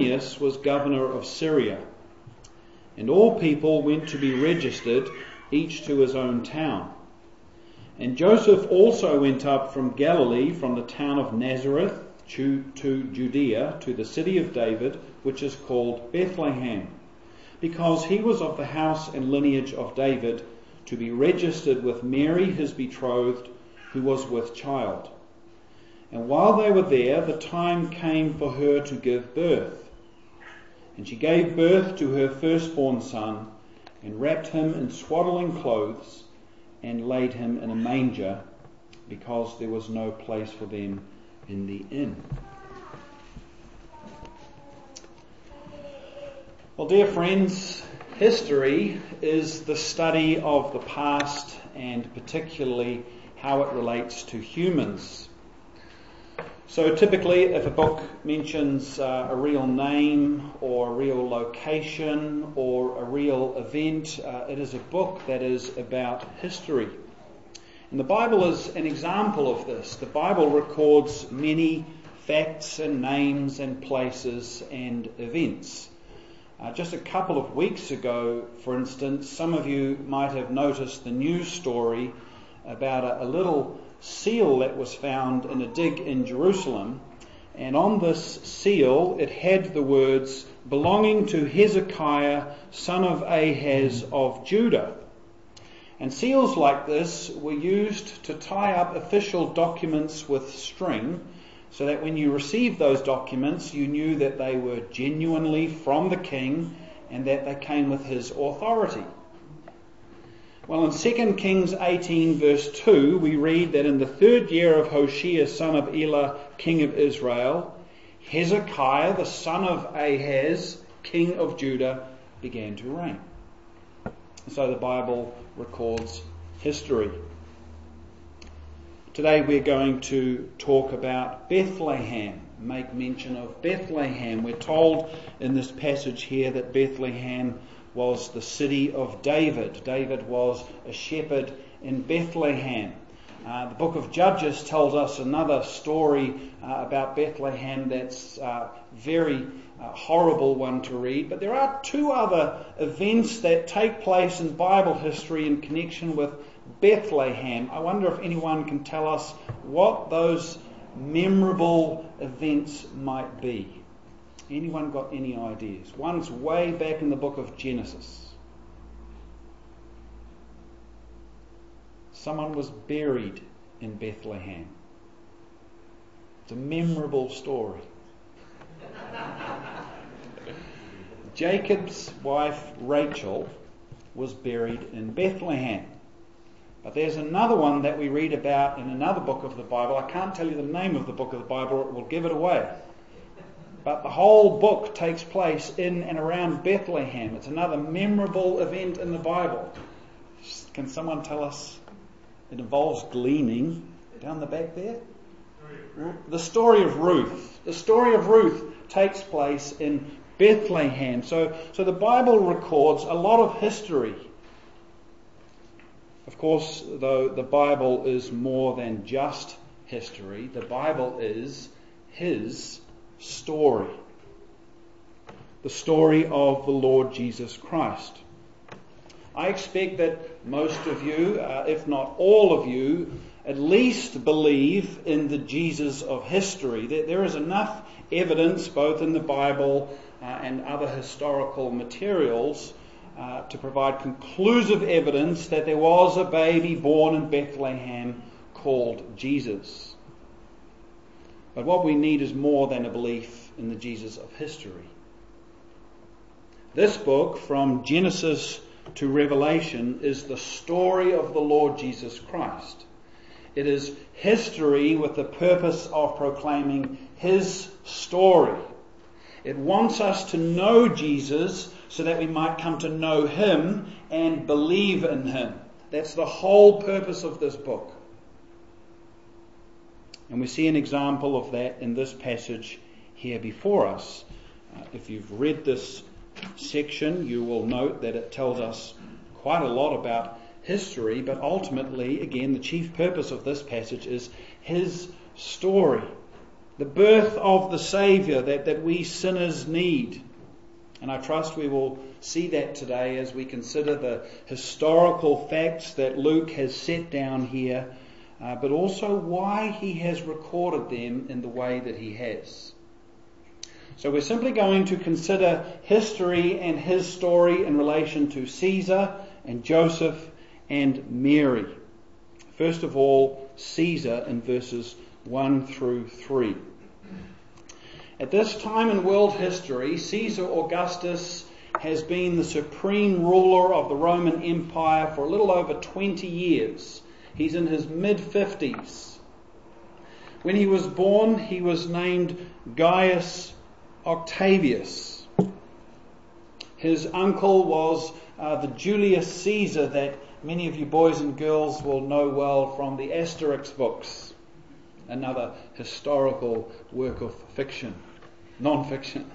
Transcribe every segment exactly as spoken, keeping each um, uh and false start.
Quirinius was governor of Syria, and all people went to be registered, each to his own town. And Joseph also went up from Galilee, from the town of Nazareth to, to Judea, to the city of David, which is called Bethlehem, because he was of the house and lineage of David, to be registered with Mary his betrothed, who was with child. And while they were there, the time came for her to give birth. And she gave birth to her firstborn son, and wrapped him in swaddling clothes, and laid him in a manger, because there was no place for them in the inn. Well, dear friends, history is the study of the past, and particularly how it relates to humans. So typically, if a book mentions uh, a real name or a real location or a real event, uh, it is a book that is about history. And the Bible is an example of this. The Bible records many facts and names and places and events. Uh, just a couple of weeks ago, for instance, some of you might have noticed the news story about a, a little seal that was found in a dig in Jerusalem, and on this seal it had the words, belonging to Hezekiah, son of Ahaz of Judah. And seals like this were used to tie up official documents with string, so that when you received those documents you knew that they were genuinely from the king and that they came with his authority. Well, in Second Kings eighteen verse two, we read that in the third year of Hoshea son of Elah, king of Israel, Hezekiah the son of Ahaz, king of Judah, began to reign. So the Bible records history. Today we're going to talk about Bethlehem, make mention of Bethlehem. We're told in this passage here that Bethlehem was the city of David. David was a shepherd in Bethlehem. Uh, the book of Judges tells us another story uh, about Bethlehem that's uh, very uh, horrible one to read. But there are two other events that take place in Bible history in connection with Bethlehem. I wonder if anyone can tell us what those memorable events might be. Anyone got any ideas? One's way back in the book of Genesis. Someone was buried in Bethlehem. It's a memorable story. Jacob's wife Rachel was buried in Bethlehem. But there's another one that we read about in another book of the Bible. I can't tell you the name of the book of the Bible, or it will give it away. But the whole book takes place in and around Bethlehem. It's another memorable event in the Bible. Can someone tell us? It involves gleaning. Down the back there? The story of Ruth. The story of Ruth takes place in Bethlehem. So, so the Bible records a lot of history. Of course, though, the Bible is more than just history. The Bible is His story. The story of the Lord Jesus Christ. I expect that most of you, uh, if not all of you, at least believe in the Jesus of history. There, there is enough evidence, both in the Bible uh, and other historical materials, uh, to provide conclusive evidence that there was a baby born in Bethlehem called Jesus. But what we need is more than a belief in the Jesus of history. This book, from Genesis to Revelation, is the story of the Lord Jesus Christ. It is history with the purpose of proclaiming His story. It wants us to know Jesus so that we might come to know Him and believe in Him. That's the whole purpose of this book. And we see an example of that in this passage here before us. Uh, if you've read this section, you will note that it tells us quite a lot about history, but ultimately, again, the chief purpose of this passage is His story. the birth of the Saviour that, that we sinners need. And I trust we will see that today as we consider the historical facts that Luke has set down here, uh, but also why he has recorded them in the way that he has. So we're simply going to consider history and his story in relation to Caesar and Joseph and Mary. First of all, Caesar in verses one through three. At this time in world history, Caesar Augustus has been the supreme ruler of the Roman Empire for a little over twenty years. He's in his mid-fifties. When he was born, he was named Gaius Octavius. His uncle was uh, the Julius Caesar that many of you boys and girls will know well from the Asterix books, another historical work of fiction, non-fiction.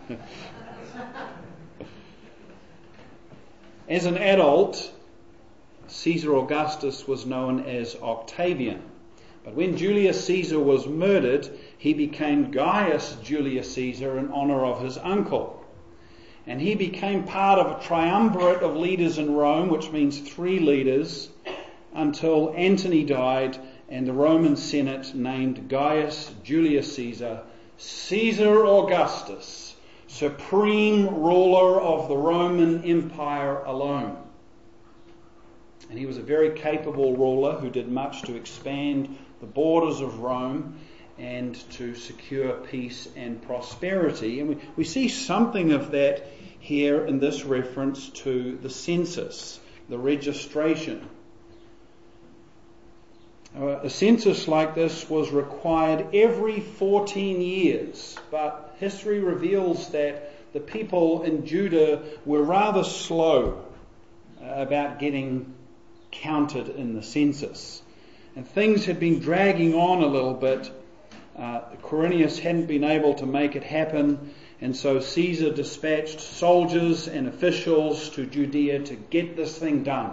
As an adult, Caesar Augustus was known as Octavian. But when Julius Caesar was murdered, he became Gaius Julius Caesar in honor of his uncle. And he became part of a triumvirate of leaders in Rome, which means three leaders, until Antony died and the Roman Senate named Gaius Julius Caesar Caesar Augustus, supreme ruler of the Roman Empire alone. And he was a very capable ruler who did much to expand the borders of Rome and to secure peace and prosperity. And we, we see something of that here in this reference to the census, the registration. Uh, a census like this was required every fourteen years, but history reveals that the people in Judah were rather slow uh, about getting counted in the census. And things had been dragging on a little bit. Uh, Quirinius hadn't been able to make it happen, and so Caesar dispatched soldiers and officials to Judea to get this thing done.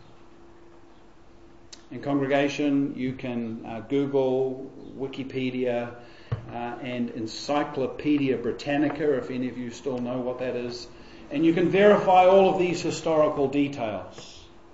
In congregation, you can uh, Google Wikipedia uh, and Encyclopedia Britannica, if any of you still know what that is, and you can verify all of these historical details.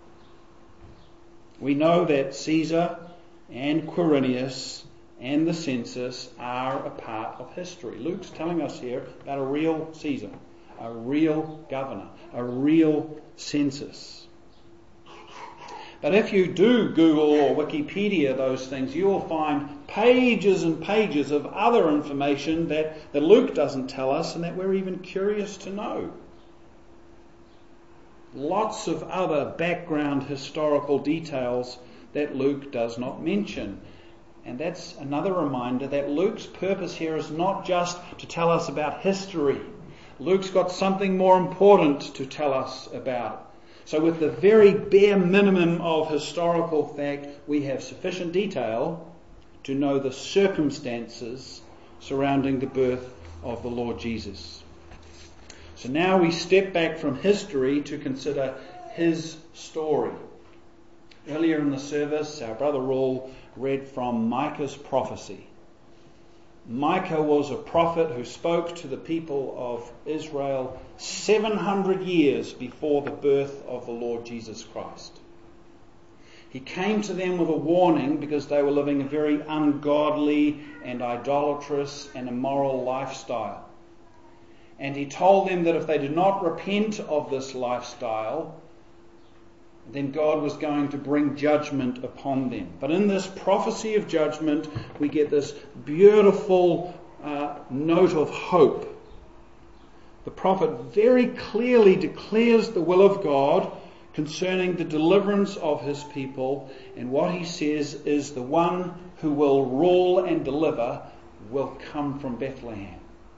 We know that Caesar and Quirinius and the census are a part of history. Luke's telling us here about a real Caesar, a real governor, a real census. But if you do Google or Wikipedia those things, you will find pages and pages of other information that, that Luke doesn't tell us and that we're even curious to know. Lots of other background historical details that Luke does not mention. And that's another reminder that Luke's purpose here is not just to tell us about history. Luke's got something more important to tell us about. So with the very bare minimum of historical fact, we have sufficient detail to know the circumstances surrounding the birth of the Lord Jesus. So now we step back from history to consider his story. Earlier in the service, our brother Raul read from Micah's prophecy. Micah was a prophet who spoke to the people of Israel seven hundred years before the birth of the Lord Jesus Christ. He came to them with a warning because they were living a very ungodly and idolatrous and immoral lifestyle. And he told them that if they did not repent of this lifestyle, then God was going to bring judgment upon them. But in this prophecy of judgment, we get this beautiful uh, note of hope. The prophet very clearly declares the will of God concerning the deliverance of his people, and what he says is the one who will rule and deliver will come from Bethlehem.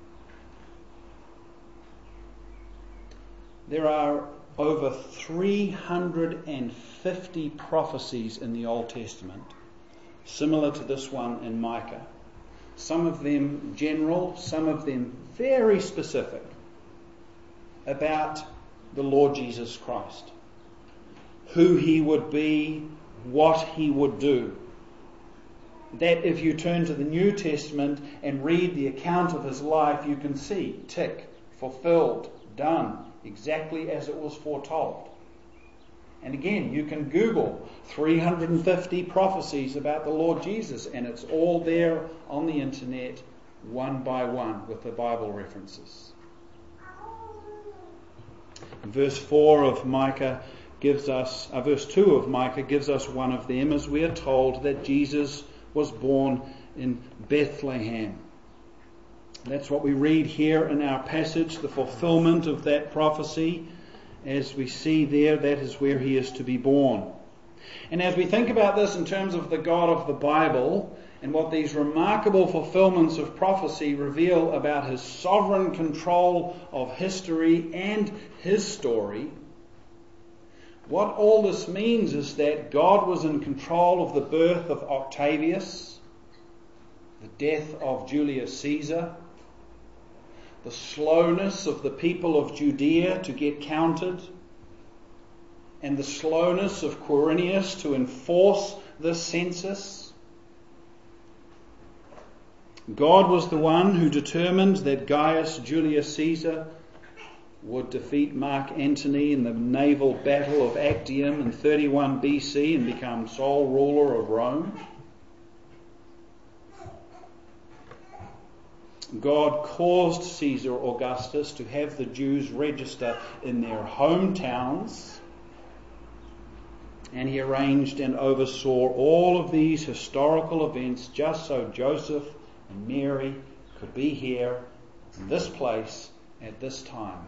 There are over three hundred fifty prophecies in the Old Testament, similar to this one in Micah. Some of them general, some of them very specific about the Lord Jesus Christ. Who he would be, what he would do. that if you turn to the New Testament and read the account of his life, you can see, tick, fulfilled, done, exactly as it was foretold. And again, you can Google three hundred fifty prophecies about the Lord Jesus, and it's all there on the internet, one by one, with the Bible references. Verse four of Micah gives us, uh, verse two of Micah gives us one of them, as we are told that Jesus was born in Bethlehem. That's what we read here in our passage, the fulfillment of that prophecy. As we see there, that is where he is to be born. And as we think about this in terms of the God of the Bible and what these remarkable fulfillments of prophecy reveal about his sovereign control of history and his story, what all this means is that God was in control of the birth of Octavius, the death of Julius Caesar, the slowness of the people of Judea to get counted, and the slowness of Quirinius to enforce this census. God was the one who determined that Gaius Julius Caesar would defeat Mark Antony in the naval battle of Actium in thirty-one B C and become sole ruler of Rome. God caused Caesar Augustus to have the Jews register in their hometowns, and he arranged and oversaw all of these historical events just so Joseph and Mary could be here in this place at this time.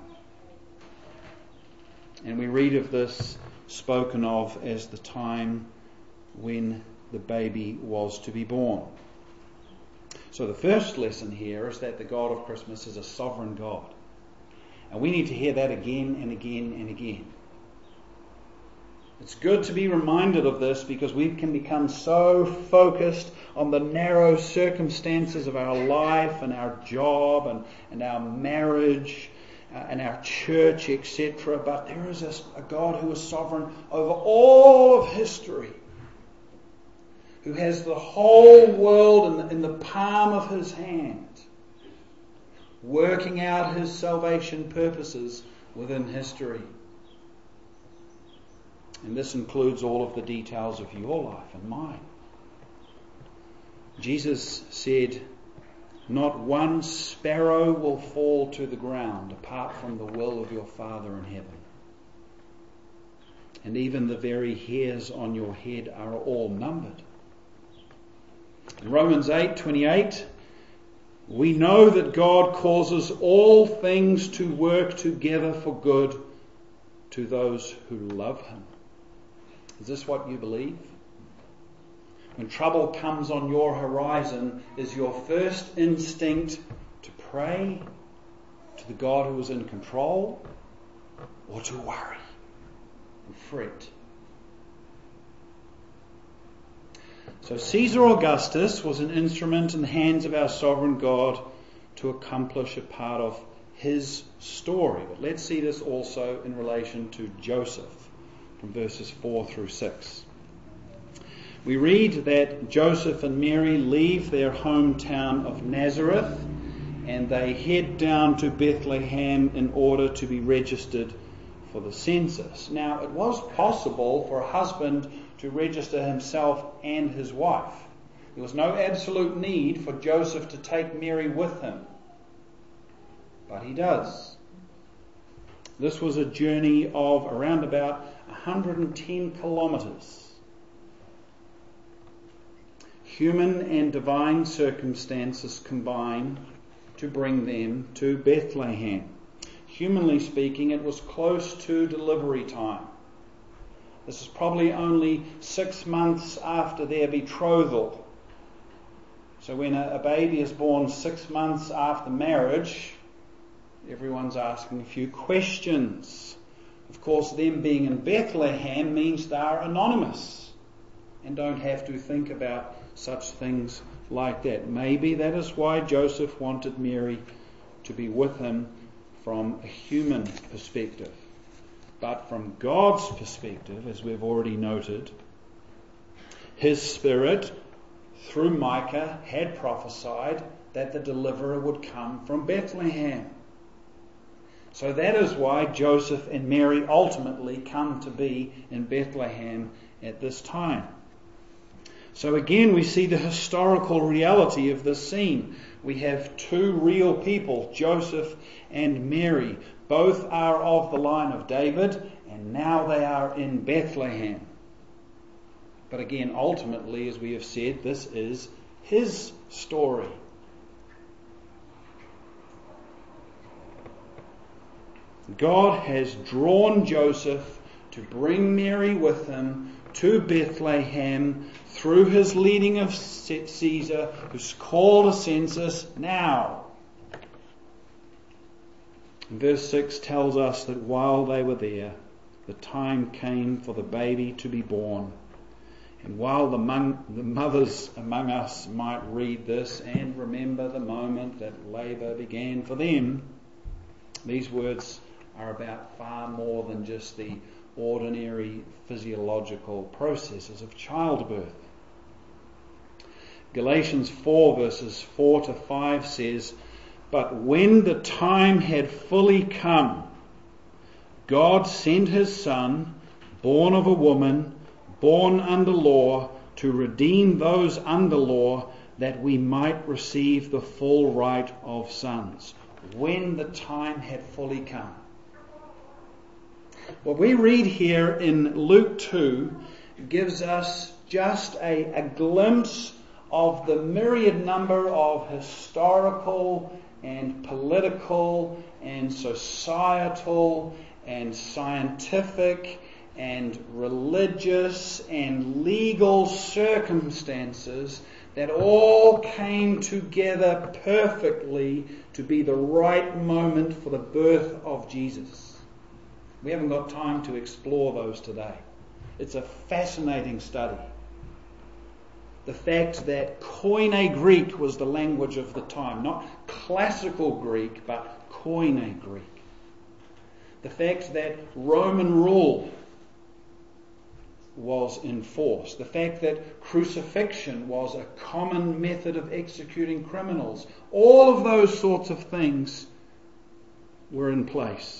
And we read of this spoken of as the time when the baby was to be born. So the first lesson here is that the God of Christmas is a sovereign God. And we need to hear that again and again and again. It's good to be reminded of this because we can become so focused on the narrow circumstances of our life and our job and, and our marriage uh, and our church, et cetera. But there is a, a God who is sovereign over all of history, who has the whole world in the, in the palm of his hand, working out his salvation purposes within history. And this includes all of the details of your life and mine. Jesus said, "Not one sparrow will fall to the ground apart from the will of your Father in heaven. And even the very hairs on your head are all numbered." In Romans eight twenty-eight, we know that God causes all things to work together for good to those who love him. Is this what you believe? When trouble comes on your horizon, is your first instinct to pray to the God who is in control, or to worry and fret? So Caesar Augustus was an instrument in the hands of our sovereign God to accomplish a part of his story. But let's see this also in relation to Joseph from verses four through six. We read that Joseph and Mary leave their hometown of Nazareth and they head down to Bethlehem in order to be registered for the census. Now, it was possible for a husband to register himself and his wife. There was no absolute need for Joseph to take Mary with him, but he does. This was a journey of around about one hundred ten kilometres. Human and divine circumstances combine to bring them to Bethlehem. Humanly speaking, it was close to delivery time. This is probably only six months after their betrothal. So when a, a baby is born six months after marriage, everyone's asking a few questions. Of course, them being in Bethlehem means they are anonymous and don't have to think about such things like that. Maybe that is why Joseph wanted Mary to be with him from a human perspective. But from God's perspective, as we've already noted, his Spirit through Micah, had prophesied that the deliverer would come from Bethlehem. So that is why Joseph and Mary ultimately come to be in Bethlehem at this time. So again, we see the historical reality of this scene. We have two real people, Joseph and Mary. Both are of the line of David, and now they are in Bethlehem. But again, ultimately, as we have said, this is his story. God has drawn Joseph to bring Mary with him to Bethlehem through his leading of Caesar, who's called a census now. Verse six tells us that while they were there, the time came for the baby to be born. And while the, mon- the mothers among us might read this and remember the moment that labour began for them, these words are about far more than just the ordinary physiological processes of childbirth. Galatians four verses four to five says, "But when the time had fully come, God sent his Son, born of a woman, born under law, to redeem those under law, that we might receive the full right of sons." When the time had fully come. What we read here in Luke two gives us just a, a glimpse of the myriad number of historical and political and societal and scientific and religious and legal circumstances that all came together perfectly to be the right moment for the birth of Jesus. We haven't got time to explore those today. It's a fascinating study. The fact that Koine Greek was the language of the time, not classical Greek, but Koine Greek. The fact that Roman rule was enforced. The fact that crucifixion was a common method of executing criminals. All of those sorts of things were in place.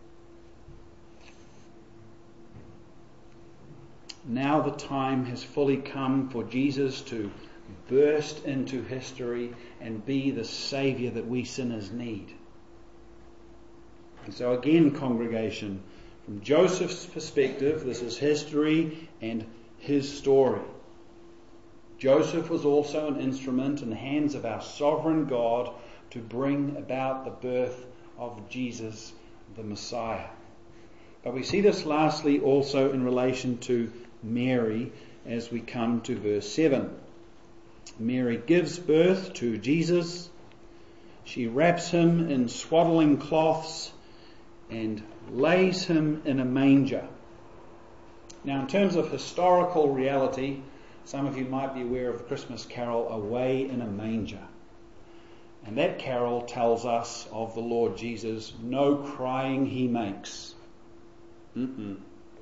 Now the time has fully come for Jesus to burst into history and be the Saviour that we sinners need. And so again, congregation, from Joseph's perspective, this is history and his story. Joseph was also an instrument in the hands of our sovereign God to bring about the birth of Jesus, the Messiah. But we see this lastly also in relation to Mary as we come to verse seven. Mary gives birth to Jesus. She wraps him in swaddling cloths and lays him in a manger. Now, in terms of historical reality, some of you might be aware of the Christmas carol, Away in a Manger. And that carol tells us of the Lord Jesus, no crying he makes. Mm-mm.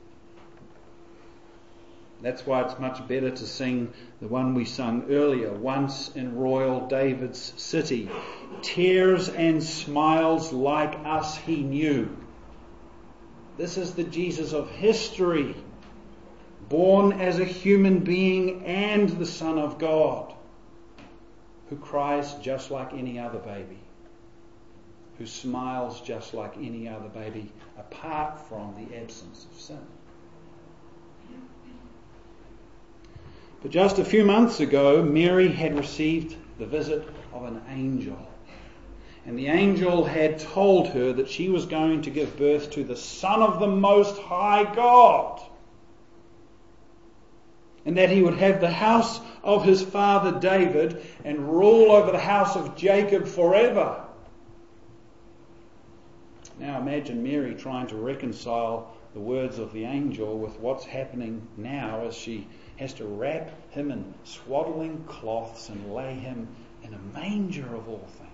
That's why it's much better to sing the one we sung earlier, Once in Royal David's City. Tears and smiles like us he knew. This is the Jesus of history, born as a human being and the Son of God, who cries just like any other baby, who smiles just like any other baby, apart from the absence of sin. But just a few months ago, Mary had received the visit of an angel. And the angel had told her that she was going to give birth to the Son of the Most High God. And that he would have the house of his father David and rule over the house of Jacob forever. Now imagine Mary trying to reconcile the words of the angel with what's happening now as she has to wrap him in swaddling cloths and lay him in a manger of all things.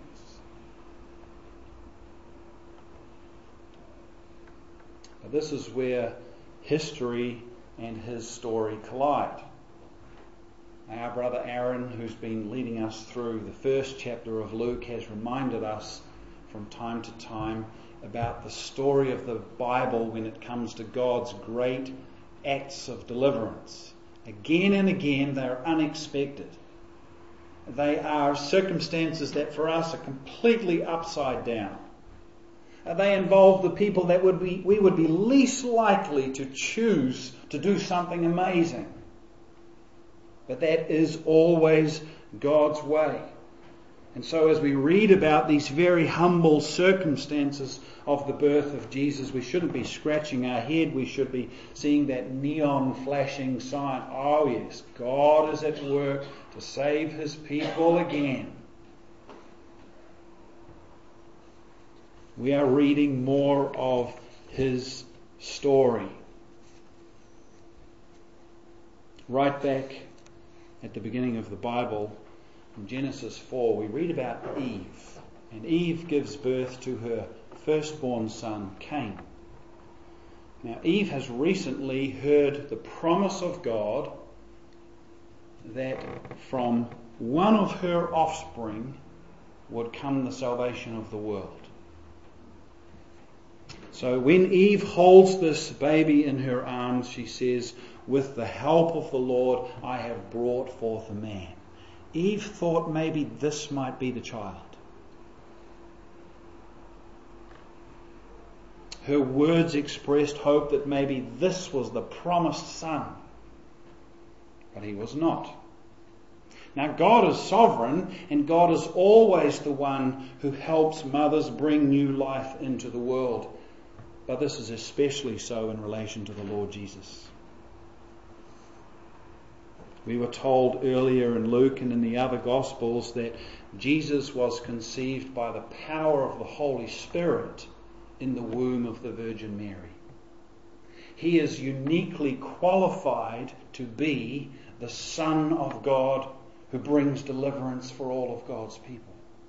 But this is where history and his story collide. Our brother Aaron, who's been leading us through the first chapter of Luke, has reminded us from time to time about the story of the Bible when it comes to God's great acts of deliverance. Again and again, they are unexpected. They are circumstances that for us are completely upside down. They involve the people that would be we would be least likely to choose to do something amazing. But that is always God's way. And so as we read about these very humble circumstances of the birth of Jesus, we shouldn't be scratching our head. We should be seeing that neon flashing sign. Oh yes, God is at work to save his people again. We are reading more of his story. Right back at the beginning of the Bible, in Genesis four, we read about Eve. And Eve gives birth to her firstborn son, Cain. Now, Eve has recently heard the promise of God that from one of her offspring would come the salvation of the world. So when Eve holds this baby in her arms, she says, "With the help of the Lord, I have brought forth a man." Eve thought maybe this might be the child. Her words expressed hope that maybe this was the promised son. But he was not. Now God is sovereign, and God is always the one who helps mothers bring new life into the world. But this is especially so in relation to the Lord Jesus. We were told earlier in Luke and in the other Gospels that Jesus was conceived by the power of the Holy Spirit in the womb of the Virgin Mary. He is uniquely qualified to be the Son of God who brings deliverance for all of God's people.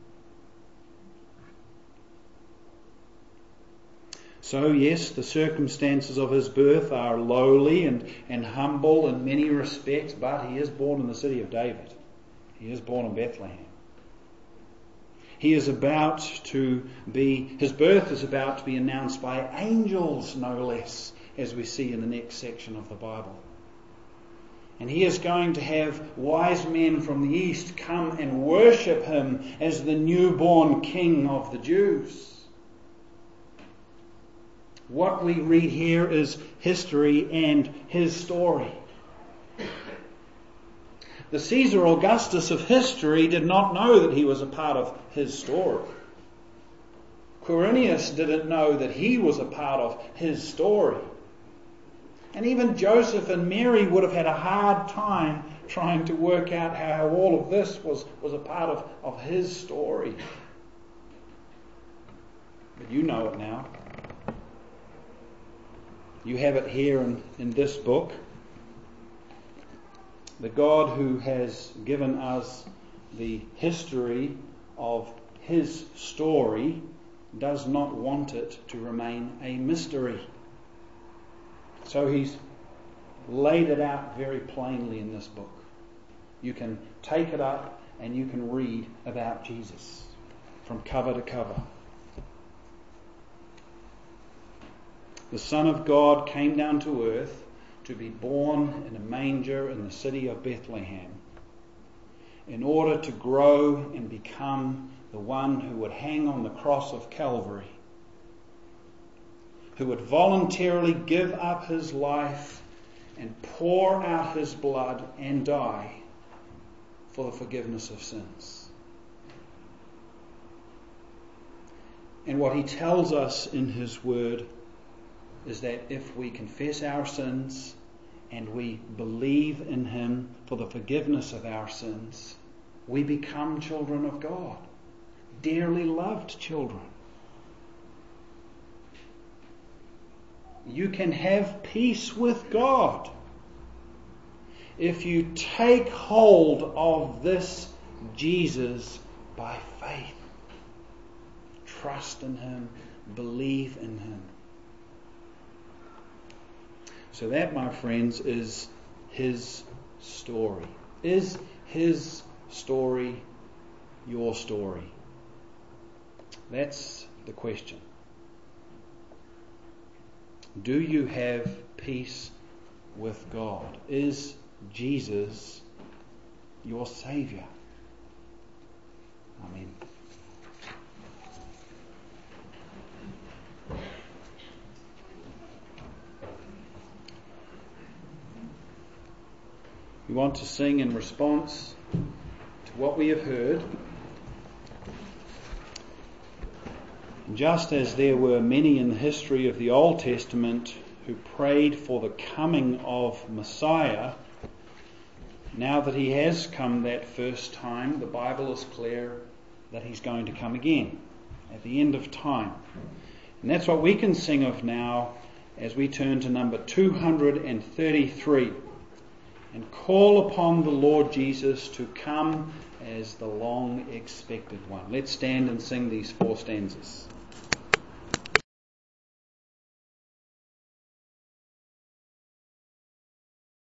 So yes, the circumstances of his birth are lowly and, and humble in many respects, but he is born in the city of David. He is born in Bethlehem. He is about to be, his birth is about to be announced by angels, no less, as we see in the next section of the Bible. And he is going to have wise men from the east come and worship him as the newborn King of the Jews. What we read here is history and his story. The Caesar Augustus of history did not know that he was a part of his story. Quirinius didn't know that he was a part of his story. And even Joseph and Mary would have had a hard time trying to work out how all of this was, was a part of, of his story. But you know it now. You have it here in, in this book. The God who has given us the history of his story does not want it to remain a mystery. So he's laid it out very plainly in this book. You can take it up and you can read about Jesus from cover to cover. The Son of God came down to earth to be born in a manger in the city of Bethlehem in order to grow and become the one who would hang on the cross of Calvary, who would voluntarily give up his life and pour out his blood and die for the forgiveness of sins. And what he tells us in his word is that if we confess our sins and we believe in him for the forgiveness of our sins, we become children of God, dearly loved children. You can have peace with God if you take hold of this Jesus by faith. Trust in him, believe in him. So that, my friends, is his story. Is his story your story? That's the question. Do you have peace with God? Is Jesus your Saviour? Amen. We want to sing in response to what we have heard. Just as there were many in the history of the Old Testament who prayed for the coming of Messiah, now that he has come that first time, the Bible is clear that he's going to come again at the end of time. And that's what we can sing of now as we turn to number two hundred thirty-three and call upon the Lord Jesus to come as the long expected one. Let's stand and sing these four stanzas.